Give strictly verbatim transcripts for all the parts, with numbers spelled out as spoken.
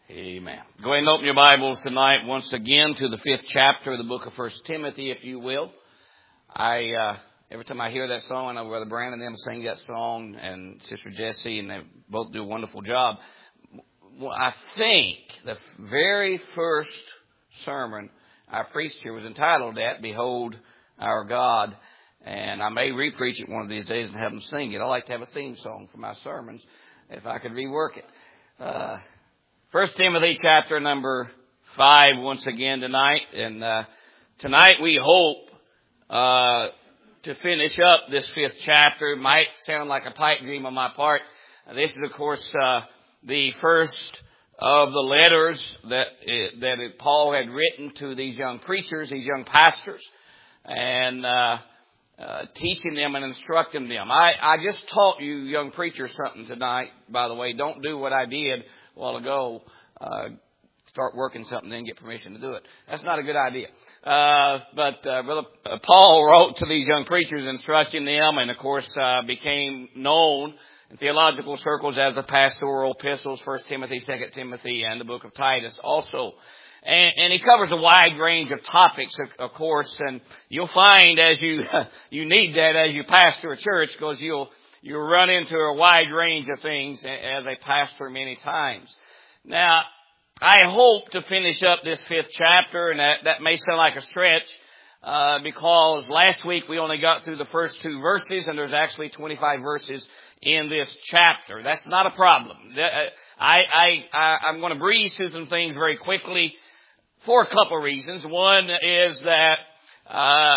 Amen. Go ahead and open your Bibles tonight once again to the fifth chapter of the book of First Timothy, if you will. I uh, every time I hear that song, I know Brother Brandon and them sing that song, and Sister Jessie, and they both do a wonderful job. Well, I think the very first sermon I preached here was entitled that, Behold Our God. And I may re-preach it one of these days and have them sing it. I like to have a theme song for my sermons if I could rework it. Uh, First Timothy chapter number five once again tonight. And uh, tonight we hope uh, to finish up this fifth chapter. It might sound like a pipe dream on my part. This is, of course, uh, the first of the letters that that Paul had written to these young preachers, these young pastors, and uh, uh, teaching them and instructing them. I, I just taught you young preachers something tonight, by the way. Don't do what I did a while ago. Uh, start working something, then get permission to do it. That's not a good idea. Uh, but uh, Brother Paul wrote to these young preachers instructing them, and of course uh, became known in theological circles as the pastoral epistles, First Timothy, Second Timothy, and the book of Titus also. And, and he covers a wide range of topics, of, of course, and you'll find as you you need that as you pastor a church, because you'll you'll run into a wide range of things as a pastor many times. Now, I hope to finish up this fifth chapter, and that, that may sound like a stretch, uh, because last week we only got through the first two verses, and there's actually twenty-five verses in this chapter. That's not a problem. I, I, I, I'm going to breeze through some things very quickly for a couple of reasons. One is that uh,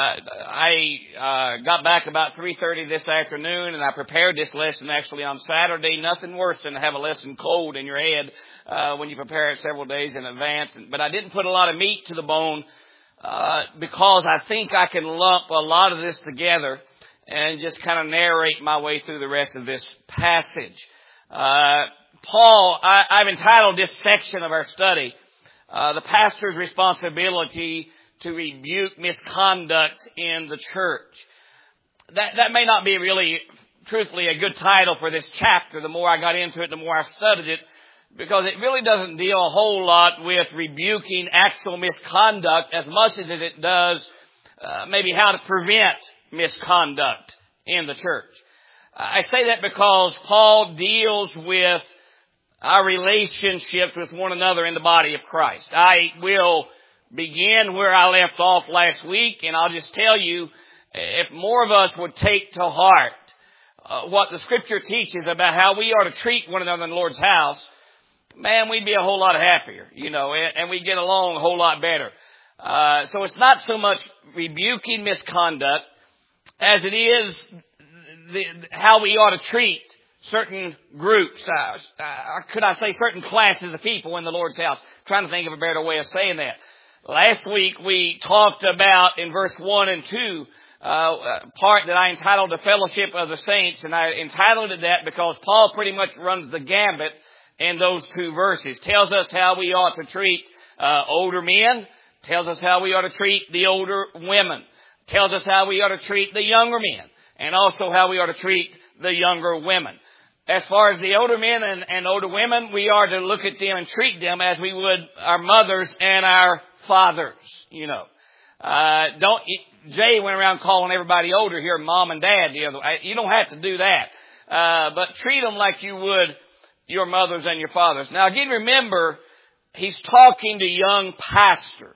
I uh, got back about three thirty this afternoon, and I prepared this lesson actually on Saturday. Nothing worse than to have a lesson cold in your head uh, when you prepare it several days in advance. But I didn't put a lot of meat to the bone uh, because I think I can lump a lot of this together and just kind of narrate my way through the rest of this passage. Uh, Paul, I, I've entitled this section of our study, uh, The Pastor's Responsibility to Rebuke Misconduct in the Church. That, that may not be really, truthfully, a good title for this chapter. The more I got into it, the more I studied it, because it really doesn't deal a whole lot with rebuking actual misconduct as much as it does uh, maybe how to prevent misconduct in the church. I say that because Paul deals with our relationships with one another in the body of Christ. I will begin where I left off last week, and I'll just tell you, if more of us would take to heart uh, what the Scripture teaches about how we are to treat one another in the Lord's house, man, we'd be a whole lot happier, you know, and, and we'd get along a whole lot better. Uh, so it's not so much rebuking misconduct as it is the, how we ought to treat certain groups, uh, uh, could I say certain classes of people in the Lord's house. I'm trying to think of a better way of saying that. Last week we talked about in verse one and two, uh, a part that I entitled The Fellowship of the Saints, and I entitled it that because Paul pretty much runs the gambit in those two verses. Tells us how we ought to treat uh, older men, tells us how we ought to treat the older women, tells us how we ought to treat the younger men, and also how we ought to treat the younger women. As far as the older men and, and older women, we are to look at them and treat them as we would our mothers and our fathers, you know. Uh, don't, Jay went around calling everybody older here mom and dad the other way. You don't have to do that. Uh, but treat them like you would your mothers and your fathers. Now again, remember, he's talking to young pastors.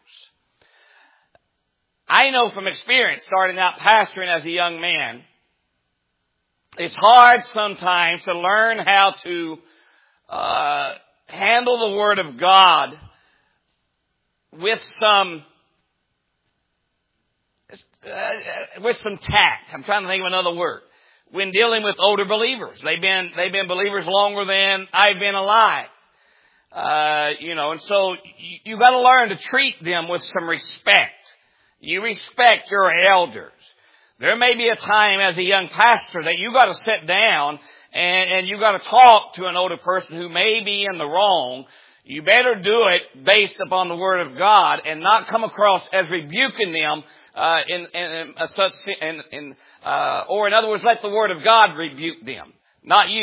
I know from experience, starting out pastoring as a young man, it's hard sometimes to learn how to uh, handle the Word of God with some uh, with some tact. I'm trying to think of another word. When dealing with older believers, they've been they've been believers longer than I've been alive. Uh, you know, and so you, you got to learn to treat them with some respect. You respect your elders. There may be a time as a young pastor that you got to sit down and, and you got to talk to an older person who may be in the wrong. You better do it based upon the Word of God and not come across as rebuking them uh, in, in, in a such in, in uh, or in other words, let the Word of God rebuke them, not you.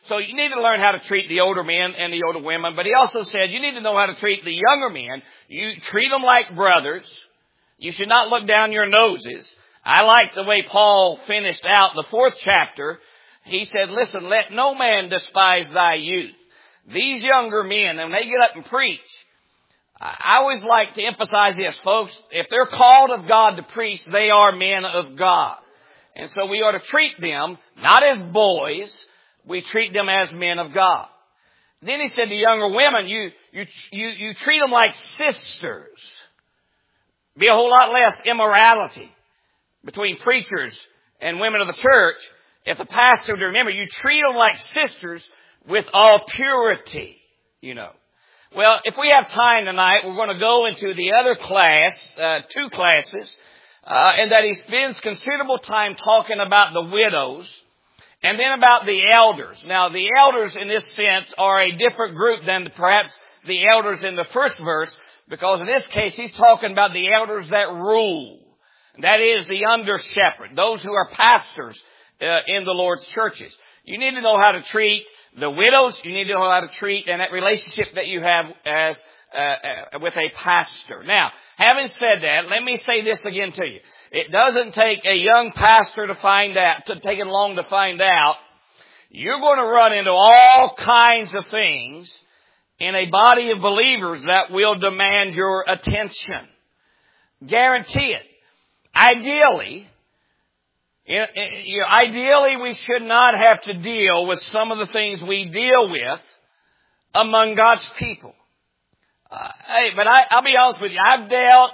So you need to learn how to treat the older men and the older women. But he also said you need to know how to treat the younger men. You treat them like brothers. You should not look down your noses. I like the way Paul finished out the fourth chapter. He said, listen, let no man despise thy youth. These younger men, when they get up and preach, I always like to emphasize this, folks. If they're called of God to preach, they are men of God. And so we ought to treat them not as boys. We treat them as men of God. Then he said to younger women, you, you, you, you treat them like sisters. Be a whole lot less immorality between preachers and women of the church. If the pastor, to remember, you treat them like sisters with all purity, you know. Well, if we have time tonight, we're going to go into the other class, uh, two classes, uh, and that he spends considerable time talking about the widows and then about the elders. Now, the elders in this sense are a different group than perhaps the elders in the first verse, because in this case, he's talking about the elders that rule. That is the under shepherd, those who are pastors uh, in the Lord's churches. You need to know how to treat the widows. You need to know how to treat and that relationship that you have as, uh, uh, with a pastor. Now, having said that, let me say this again to you. It doesn't take a young pastor to find out, to take it long to find out. You're going to run into all kinds of things in a body of believers that will demand your attention. Guarantee it. Ideally, you know, ideally we should not have to deal with some of the things we deal with among God's people. Uh, hey, but I, I'll be honest with you. I've dealt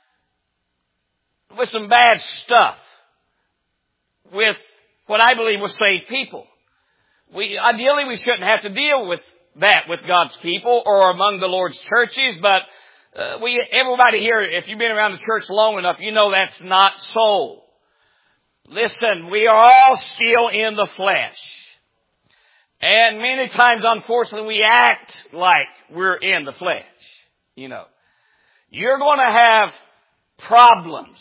with some bad stuff with what I believe was saved people. We, ideally we shouldn't have to deal with that with God's people or among the Lord's churches, but uh, we, everybody here, if you've been around the church long enough, you know that's not so. Listen, we are all still in the flesh. And many times, unfortunately, we act like we're in the flesh. You know, you're going to have problems.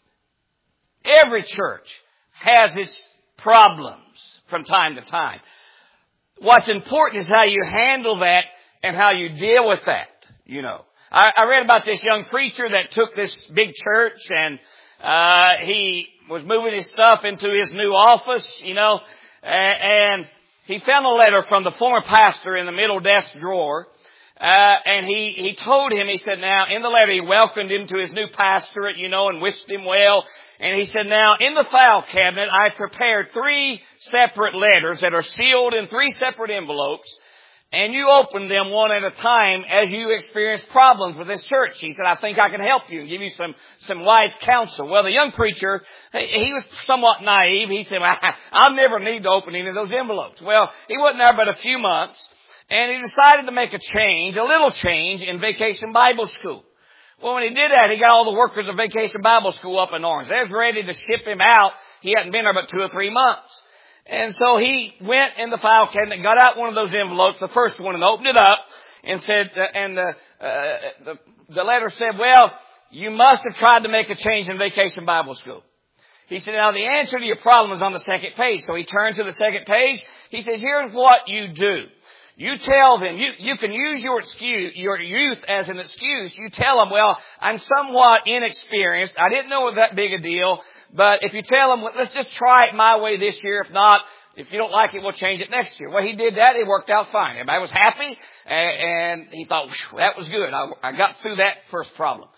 Every church has its problems from time to time. What's important is how you handle that and how you deal with that, you know. I, I read about this young preacher that took this big church and uh he was moving his stuff into his new office, you know, and he found a letter from the former pastor in the middle desk drawer. Uh, and he, he told him, he said, now, in the letter, he welcomed him to his new pastorate, you know, and wished him well. And he said, now, in the file cabinet, I prepared three separate letters that are sealed in three separate envelopes. And you open them one at a time as you experience problems with this church. He said, I think I can help you and give you some, some wise counsel. Well, the young preacher, he, he was somewhat naive. He said, well, I, I'll never need to open any of those envelopes. Well, he wasn't there but a few months. And he decided to make a change, a little change in Vacation Bible School. Well, when he did that, he got all the workers of Vacation Bible School up in Orange. They was ready to ship him out. He hadn't been there but two or three months. And so he went in the file cabinet, got out one of those envelopes, the first one, and opened it up and said, uh, and the, uh, the, the letter said, well, you must have tried to make a change in Vacation Bible School. He said, now the answer to your problem is on the second page. So he turned to the second page. He says, here's what you do. You tell them, you, you can use your excuse, your youth as an excuse. You tell them, well, I'm somewhat inexperienced. I didn't know it was that big a deal. But if you tell them, let's just try it my way this year. If not, if you don't like it, we'll change it next year. Well, he did that. It worked out fine. Everybody was happy. And he thought, that was good. I, I got through that first problem.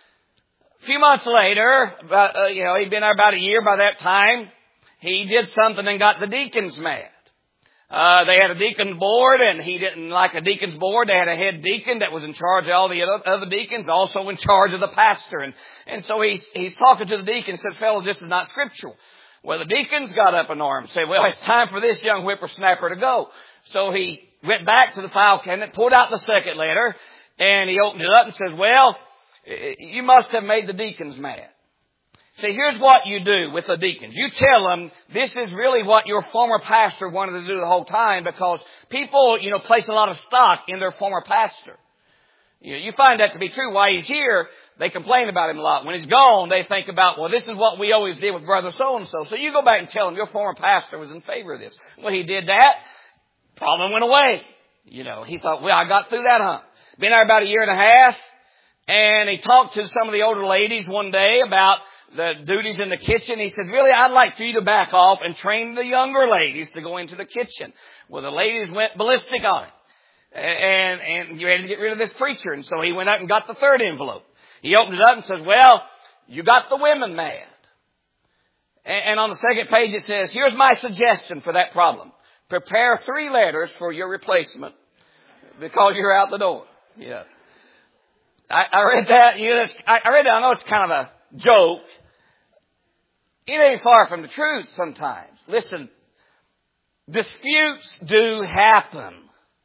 A few months later, about, uh, you know, he'd been there about a year by that time. He did something and got the deacons mad. Uh, they had a deacon board, and he didn't like a deacon's board. They had a head deacon that was in charge of all the other deacons, also in charge of the pastor. And, and so he's, he's talking to the deacon and says, fellas, this is not scriptural. Well, the deacons got up in arms and said, well, it's time for this young whippersnapper to go. So he went back to the file cabinet, pulled out the second letter, and he opened it up and says, well, you must have made the deacons mad. See, here's what you do with the deacons. You tell them this is really what your former pastor wanted to do the whole time, because people, you know, place a lot of stock in their former pastor. You know, you find that to be true. While he's here, they complain about him a lot. When he's gone, they think about, well, this is what we always did with brother so-and-so. So you go back and tell them your former pastor was in favor of this. Well, he did that. Problem went away. You know, he thought, well, I got through that hump. Been there about a year and a half. And he talked to some of the older ladies one day about the duties in the kitchen. He said, really, I'd like for you to back off and train the younger ladies to go into the kitchen. Well, the ladies went ballistic on it. And, and you had to get rid of this preacher. And so he went out and got the third envelope. He opened it up and said, well, you got the women mad. And, and on the second page it says, here's my suggestion for that problem. Prepare three letters for your replacement because you're out the door. Yeah. I, I read that, you know, I, I read that, I know it's kind of a joke. It ain't far from the truth sometimes. Listen, disputes do happen.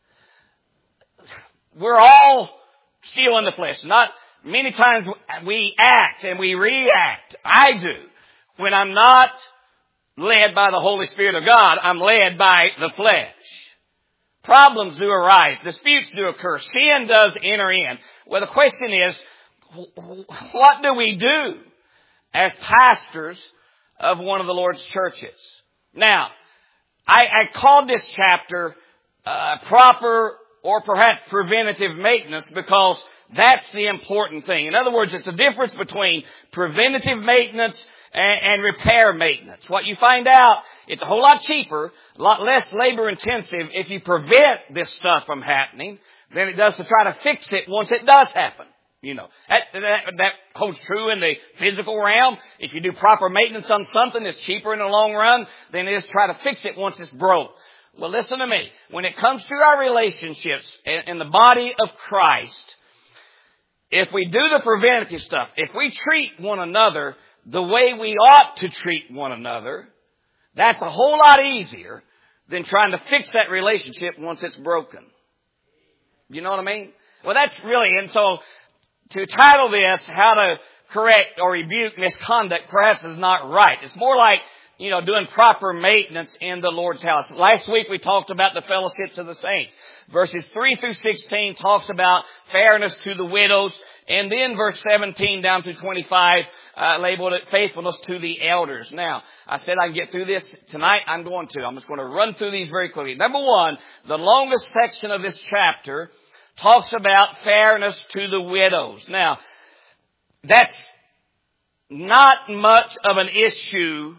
We're all still in the flesh. Not many times we act and we react. I do. When I'm not led by the Holy Spirit of God, I'm led by the flesh. Problems do arise. Disputes do occur. Sin does enter in. Well, the question is, what do we do as pastors of one of the Lord's churches? Now, I, I called this chapter uh, proper or perhaps preventative maintenance because that's the important thing. In other words, it's a difference between preventative maintenance and, and repair maintenance. What you find out, it's a whole lot cheaper, a lot less labor intensive if you prevent this stuff from happening than it does to try to fix it once it does happen. You know, that, that, that holds true in the physical realm. If you do proper maintenance on something, it's cheaper in the long run than it is to try to fix it once it's broke. Well, listen to me. When it comes to our relationships in, in the body of Christ, if we do the preventative stuff, if we treat one another the way we ought to treat one another, that's a whole lot easier than trying to fix that relationship once it's broken. You know what I mean? Well, that's really, and so to title this, How to Correct or Rebuke Misconduct, perhaps is not right. It's more like, you know, doing proper maintenance in the Lord's house. Last week we talked about the fellowships of the saints. Verses three through sixteen talks about fairness to the widows. And then verse seventeen down to twenty-five uh, labeled it faithfulness to the elders. Now, I said I can get through this tonight. I'm going to. I'm just going to run through these very quickly. Number one, the longest section of this chapter talks about fairness to the widows. Now, that's not much of an issue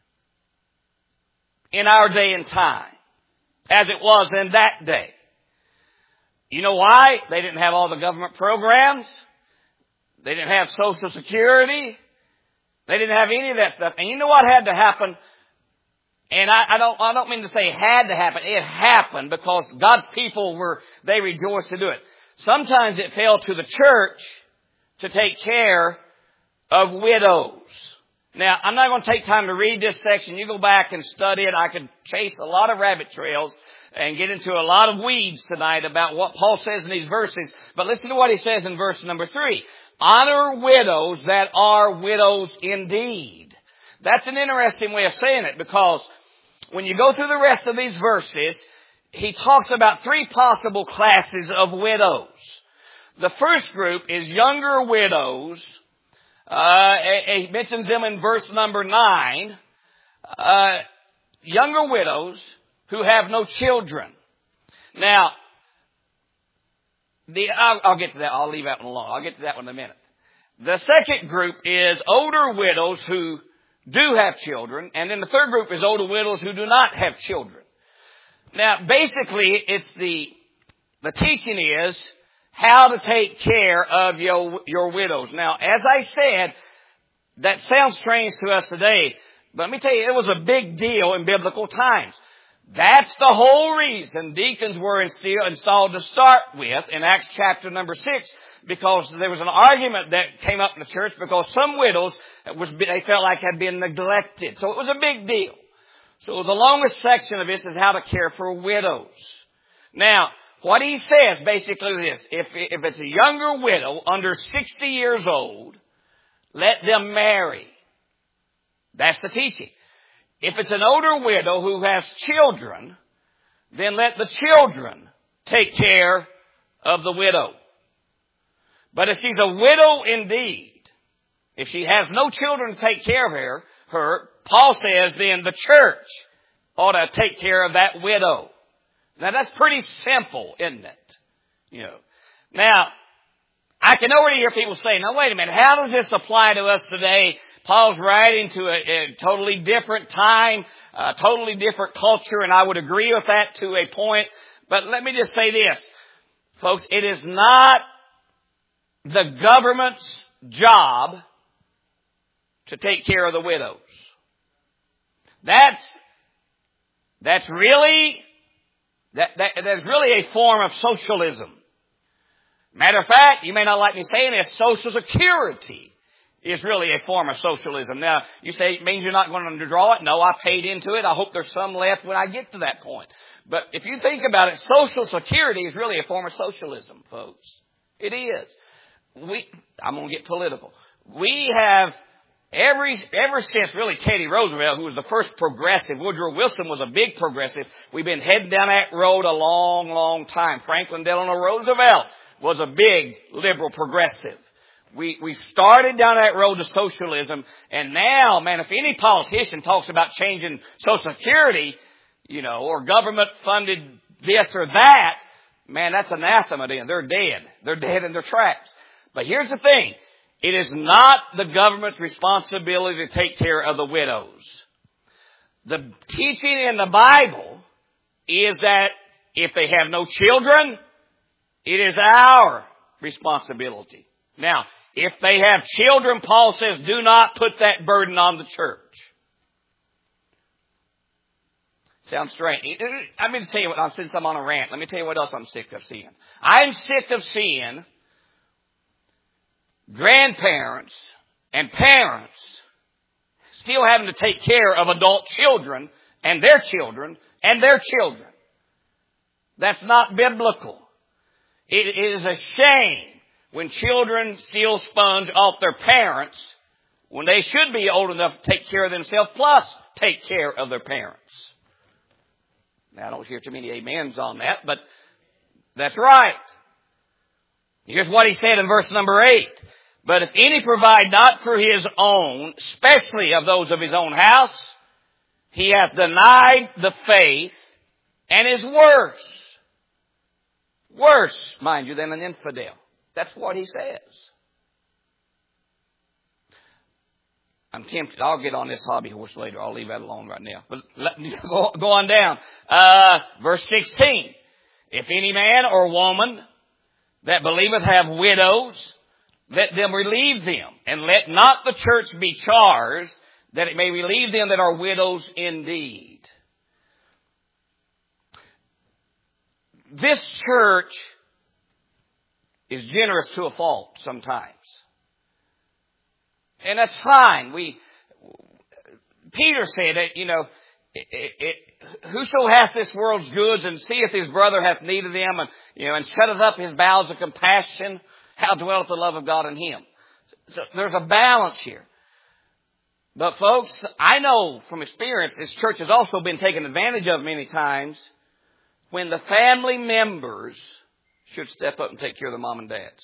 in our day and time, as it was in that day. You know why? They didn't have all the government programs. They didn't have Social Security. They didn't have any of that stuff. And you know what had to happen? And I, I don't, I don't mean to say had to happen. It happened because God's people were, they rejoiced to do it. Sometimes it fell to the church to take care of widows. Now, I'm not going to take time to read this section. You go back and study it. I could chase a lot of rabbit trails and get into a lot of weeds tonight about what Paul says in these verses. But listen to what he says in verse number three. Honor widows that are widows indeed. That's an interesting way of saying it because when you go through the rest of these verses, he talks about three possible classes of widows. The first group is younger widows. Uh, he mentions them in verse number nine. Uh, younger widows who have no children. Now, the, I'll, I'll get to that. I'll leave that one alone. I'll get to that one in a minute. The second group is older widows who do have children. And then the third group is older widows who do not have children. Now, basically, it's the, the teaching is how to take care of your, your widows. Now, as I said, that sounds strange to us today. But let me tell you, it was a big deal in biblical times. That's the whole reason deacons were installed to start with in Acts chapter number six, because there was an argument that came up in the church because some widows was they felt like had been neglected. So it was a big deal. So the longest section of this is how to care for widows. Now, what he says basically is this. If, if it's a younger widow under sixty years old, let them marry. That's the teaching. If it's an older widow who has children, then let the children take care of the widow. But if she's a widow indeed, if she has no children to take care of her, her, Paul says then the church ought to take care of that widow. Now that's pretty simple, isn't it? You know. Now, I can already hear people say, now wait a minute, how does this apply to us today? Paul's writing to a, a totally different time, a totally different culture, and I would agree with that to a point. But let me just say this, folks, it is not the government's job to take care of the widows. That's, that's really, that, that, that's really a form of socialism. Matter of fact, you may not like me saying this, Social Security is really a form of socialism. Now, you say it means you're not going to draw it. No, I paid into it. I hope there's some left when I get to that point. But if you think about it, Social Security is really a form of socialism, folks. It is. We, I'm going to get political. We have every, ever since really Teddy Roosevelt, who was the first progressive, Woodrow Wilson was a big progressive, we've been heading down that road a long, long time. Franklin Delano Roosevelt was a big liberal progressive. We, we started down that road to socialism, and now, man, if any politician talks about changing Social Security, you know, or government-funded this or that, man, that's anathema to them. They're dead. They're dead in their tracks. But here's the thing. It is not the government's responsibility to take care of the widows. The teaching in the Bible is that if they have no children, it is our responsibility. Now, if they have children, Paul says, do not put that burden on the church. Sounds strange. I'm going to tell you what, since I'm on a rant, let me tell you what else I'm sick of seeing. I'm sick of seeing grandparents and parents still having to take care of adult children and their children and their children. That's not biblical. It is a shame when children steal sponge off their parents when they should be old enough to take care of themselves, plus take care of their parents. Now, I don't hear too many amens on that, but that's right. Here's what he said in verse number eight. But if any provide not for his own, especially of those of his own house, he hath denied the faith and is worse. Worse, mind you, than an infidel. That's what he says. I'm tempted. I'll get on this hobby horse later. I'll leave that alone right now. But let me go, go on down. Uh, verse sixteen. If any man or woman that believeth have widows, let them relieve them. And let not the church be charged, that it may relieve them that are widows indeed. This church is generous to a fault sometimes. And that's fine. We, Peter said that, you know, it, it, it, whoso hath this world's goods and seeth his brother hath need of them, and, you know, and shutteth up his bowels of compassion, how dwelleth the love of God in him? So there's a balance here. But folks, I know from experience, this church has also been taken advantage of many times when the family members should step up and take care of the mom and dads.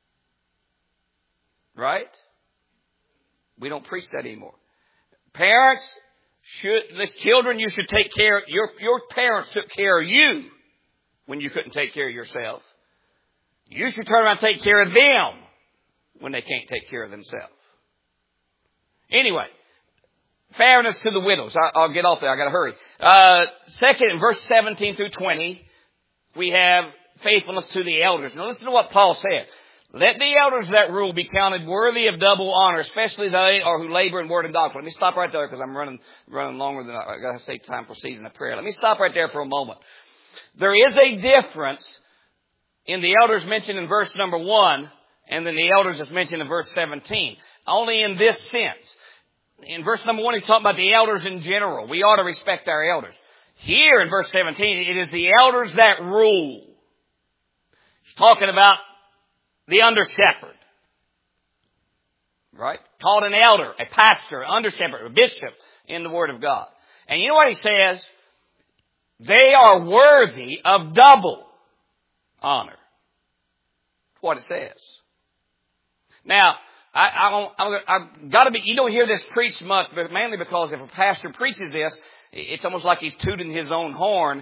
Right? We don't preach that anymore. Parents should, as children, you should take care, your, your parents took care of you when you couldn't take care of yourself. You should turn around and take care of them when they can't take care of themselves. Anyway, fairness to the widows. I, I'll get off there. I got to hurry. Uh, second, in verse seventeen through twenty, we have faithfulness to the elders. Now listen to what Paul said. Let the elders that rule be counted worthy of double honor, especially they or who labor in word and doctrine. Let me stop right there because I'm running running longer than I, I got to save time for season of prayer. Let me stop right there for a moment. There is a difference in the elders mentioned in verse number one and then the elders that's mentioned in verse seventeen. Only in this sense. In verse number one, he's talking about the elders in general. We ought to respect our elders. Here in verse seventeen, it is the elders that rule. He's talking about the under shepherd. Right? Called an elder, a pastor, an under shepherd, a bishop in the Word of God. And you know what he says? They are worthy of double honor. That's what it says. Now, I, I don't, I, I've got to be, you don't hear this preached much, but mainly because if a pastor preaches this, it's almost like he's tooting his own horn.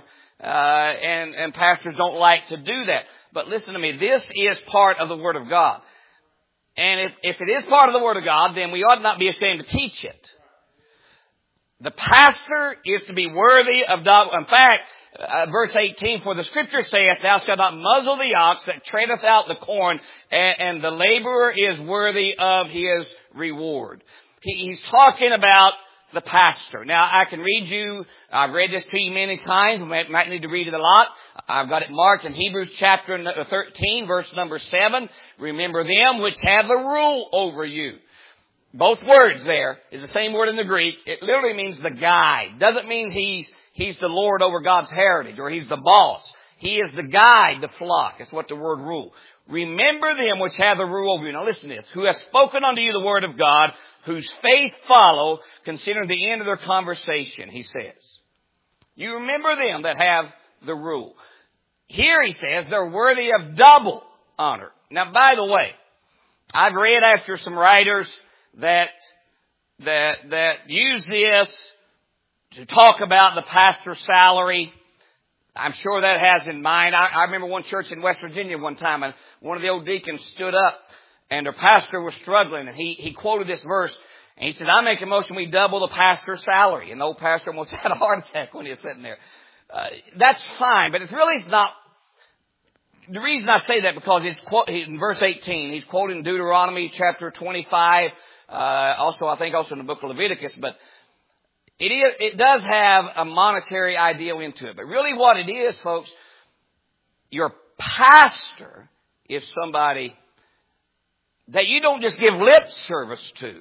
Uh, and, and pastors don't like to do that. But listen to me, this is part of the Word of God. And if, if it is part of the Word of God, then we ought not be ashamed to teach it. The pastor is to be worthy of, in fact, uh, verse eighteen, for the Scripture saith, thou shalt not muzzle the ox that treadeth out the corn, and, and the laborer is worthy of his reward. He, he's talking about the pastor. Now, I can read you, I've read this to you many times, we might, might need to read it a lot. I've got it marked in Hebrews chapter thirteen, verse number seven. Remember them which have the rule over you. Both words there is the same word in the Greek. It literally means the guide. Doesn't mean he's, he's the Lord over God's heritage or he's the boss. He is the guide, the flock. That's what the word rule. Remember them which have the rule over you. Now listen to this. Who has spoken unto you the word of God, whose faith follow, considering the end of their conversation, he says. You remember them that have the rule. Here he says they're worthy of double honor. Now by the way, I've read after some writers that, that, that use this to talk about the pastor's salary. I'm sure that has in mind. I, I remember one church in West Virginia one time, and one of the old deacons stood up, and their pastor was struggling, and he, he quoted this verse, and he said, I make a motion we double the pastor's salary. And the old pastor almost had a heart attack when he was sitting there. Uh, that's fine, but it's really not. The reason I say that because it's quote, in verse eighteen, he's quoting Deuteronomy chapter twenty-five, uh, also I think also in the book of Leviticus, but It is, it does have a monetary ideal into it. But really what it is, folks, your pastor is somebody that you don't just give lip service to.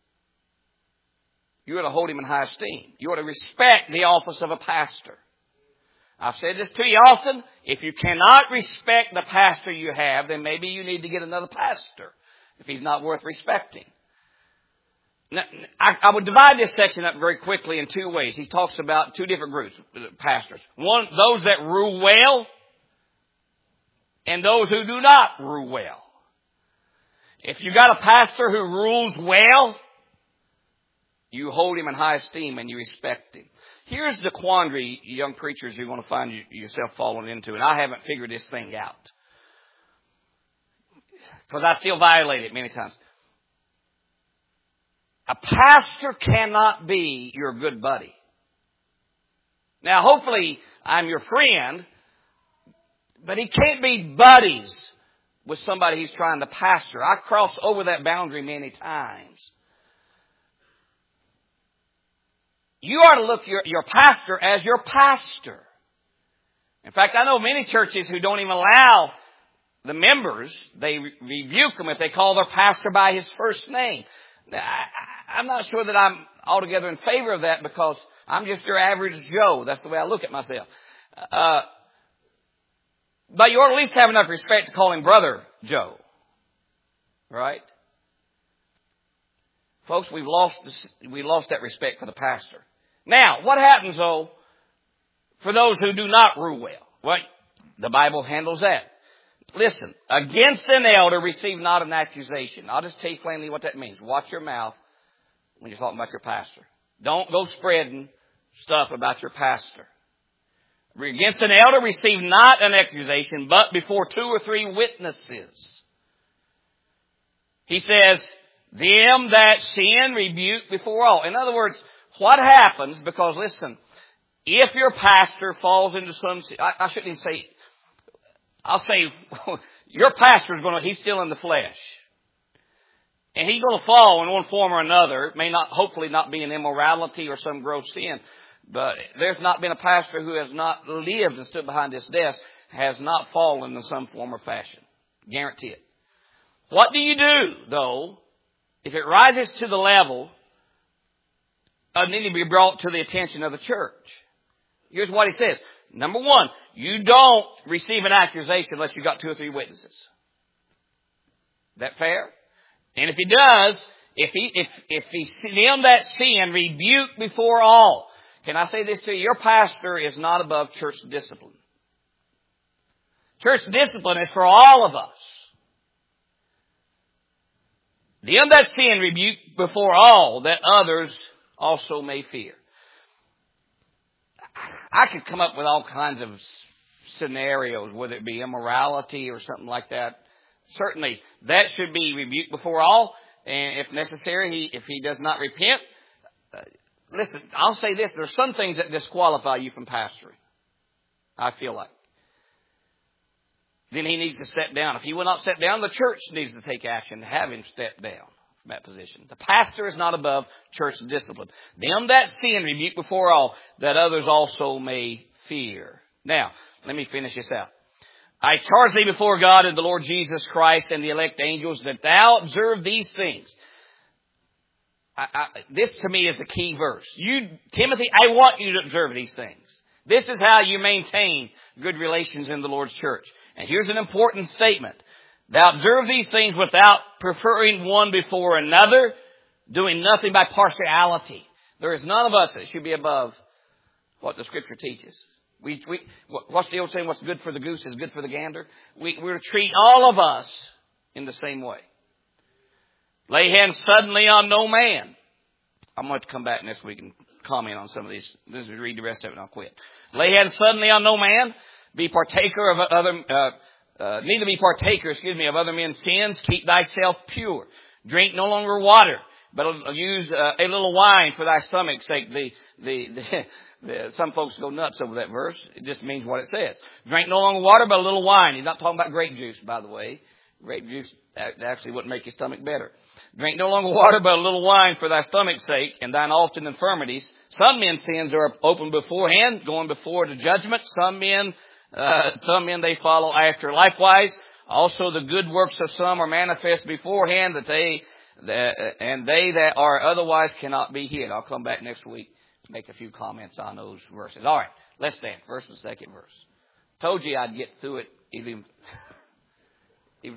You ought to hold him in high esteem. You ought to respect the office of a pastor. I've said this to you often. If you cannot respect the pastor you have, then maybe you need to get another pastor if he's not worth respecting. Now, I, I would divide this section up very quickly in two ways. He talks about two different groups, pastors. One, those that rule well, and those who do not rule well. If you got a pastor who rules well, you hold him in high esteem and you respect him. Here's the quandary, young preachers, you're going to find yourself falling into, and I haven't figured this thing out. Because I still violate it many times. A pastor cannot be your good buddy. Now, hopefully, I'm your friend, but he can't be buddies with somebody he's trying to pastor. I cross over that boundary many times. You ought to look your, your pastor as your pastor. In fact, I know many churches who don't even allow the members, they re- rebuke them if they call their pastor by his first name. I, I'm not sure that I'm altogether in favor of that because I'm just your average Joe. That's the way I look at myself. Uh, but you ought to at least have enough respect to call him Brother Joe. Right? Folks, we've lost this, we lost that respect for the pastor. Now, what happens, though, for those who do not rule well? Well, the Bible handles that. Listen, against an elder receive not an accusation. I'll just tell you plainly what that means. Watch your mouth when you're talking about your pastor. Don't go spreading stuff about your pastor. Against an elder receive not an accusation, but before two or three witnesses. He says, them that sin rebuke before all. In other words, what happens, because listen, if your pastor falls into some, I, I shouldn't even say, I'll say, your pastor is going to, he's still in the flesh. And he's going to fall in one form or another. It may not, hopefully not be an immorality or some gross sin. But there's not been a pastor who has not lived and stood behind this desk, has not fallen in some form or fashion. Guarantee it. What do you do, though, if it rises to the level of needing to be brought to the attention of the church? Here's what he says. Number one, you don't receive an accusation unless you've got two or three witnesses. Is that fair? And if he does, if he, if, if he, them that sin rebuke before all. Can I say this to you? Your pastor is not above church discipline. Church discipline is for all of us. Them that sin rebuke before all, that others also may fear. I could come up with all kinds of scenarios, whether it be immorality or something like that. Certainly, that should be rebuked before all. And if necessary, he, if he does not repent, uh, listen, I'll say this. There are some things that disqualify you from pastoring, I feel like. Then he needs to step down. If he will not step down, the church needs to take action to have him step down from that position. The pastor is not above church discipline. Them that sin rebuke before all, that others also may fear. Now, let me finish this out. I charge thee before God and the Lord Jesus Christ and the elect angels that thou observe these things. I, I, this to me is the key verse. You, Timothy, I want you to observe these things. This is how you maintain good relations in the Lord's church. And here's an important statement. Thou observe these things without preferring one before another, doing nothing by partiality. There is none of us that should be above what the Scripture teaches. We, we, what's the old saying? What's good for the goose is good for the gander. We, we're to treat all of us in the same way. Lay hands suddenly on no man. I'm going to come back next week and comment on some of these. Let's read the rest of it and I'll quit. Lay hands suddenly on no man. Be partaker of other, uh, uh, neither be partaker, excuse me, of other men's sins. Keep thyself pure. Drink no longer water, but use uh, a little wine for thy stomach's sake. The, the, the, the, some folks go nuts over that verse. It just means what it says. Drink no longer water, but a little wine. He's not talking about grape juice, by the way. Grape juice actually wouldn't make your stomach better. Drink no longer water, but a little wine for thy stomach's sake, and thine often infirmities. Some men's sins are open beforehand, going before the judgment. Some men, uh, some men they follow after. Likewise, also the good works of some are manifest beforehand, that they, that, and they that are otherwise cannot be hid. I'll come back next week to make a few comments on those verses. All right, let's stand. First and second verse. Told you I'd get through it even